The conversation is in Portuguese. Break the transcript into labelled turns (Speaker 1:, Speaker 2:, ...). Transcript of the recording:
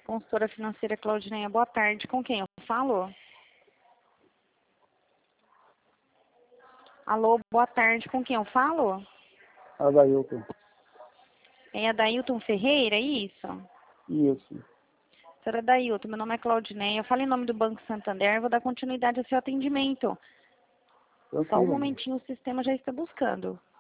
Speaker 1: Consultora financeira Claudineia, boa tarde. Com quem eu falo? Alô, boa tarde. Com quem eu falo?
Speaker 2: Adailton.
Speaker 1: É a Dailton Ferreira, é isso?
Speaker 2: Isso.
Speaker 1: Senhora Dailton, meu nome é Claudineia. Eu falo em nome do Banco Santander. Vou dar continuidade ao seu atendimento. Só um
Speaker 2: Tranquilo.
Speaker 1: momentinho, o sistema já está buscando.